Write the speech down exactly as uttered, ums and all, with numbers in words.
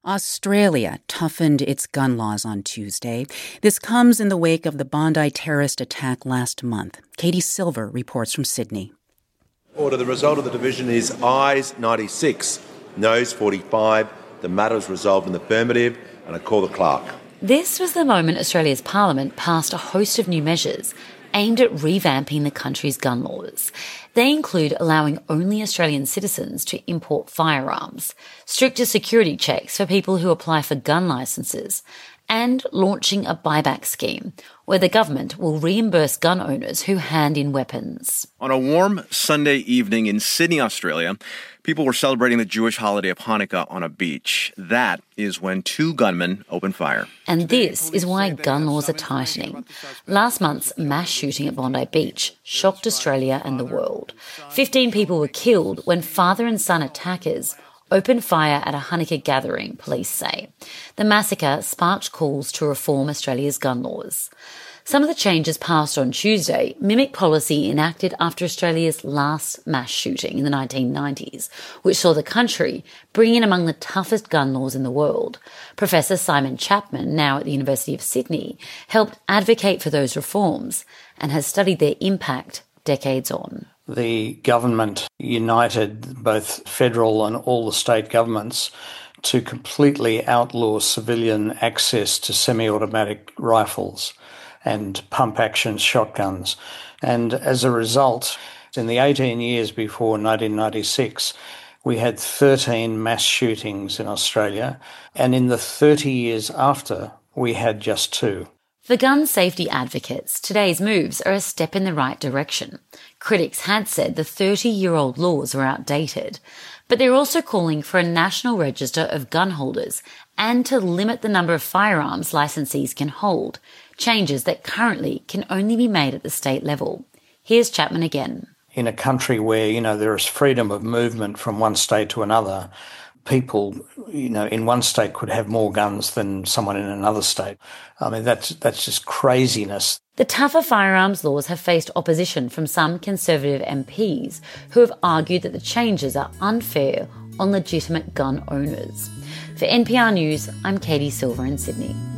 Australia toughened its gun laws on Tuesday. This comes in the wake of the Bondi terrorist attack last month. Katie Silver reports from Sydney. Order. The result of the division is ayes ninety-six, noes forty-five. The matter is resolved in the affirmative, and I call the clerk. This was the moment Australia's Parliament passed a host of new measures aimed at revamping the country's gun laws. They include allowing only Australian citizens to import firearms, stricter security checks for people who apply for gun licences, and launching a buyback scheme where the government will reimburse gun owners who hand in weapons. On a warm Sunday evening in Sydney, Australia, people were celebrating the Jewish holiday of Hanukkah on a beach. That is when two gunmen opened fire. And this is why gun laws are tightening. Last month's mass shooting at Bondi Beach shocked Australia and the world. Fifteen people were killed when father and son attackers opened fire at a Hanukkah gathering, police say. The massacre sparked calls to reform Australia's gun laws. Some of the changes passed on Tuesday mimic policy enacted after Australia's last mass shooting in the nineteen nineties, which saw the country bring in among the toughest gun laws in the world. Professor Simon Chapman, now at the University of Sydney, helped advocate for those reforms and has studied their impact decades on. The government united both federal and all the state governments to completely outlaw civilian access to semi-automatic rifles and pump-action shotguns. And as a result, in the eighteen years before nineteen ninety-six, we had thirteen mass shootings in Australia, and in the thirty years after, we had just two. For gun safety advocates, today's moves are a step in the right direction. Critics had said the thirty-year-old laws were outdated, but they're also calling for a national register of gun holders and to limit the number of firearms licensees can hold, changes that currently can only be made at the state level. Here's Chapman again. In a country where, you know, there is freedom of movement from one state to another, people, you know, in one state could have more guns than someone in another state. I mean, that's that's just craziness. The tougher firearms laws have faced opposition from some Conservative M Ps who have argued that the changes are unfair on legitimate gun owners. For N P R News, I'm Katie Silver in Sydney.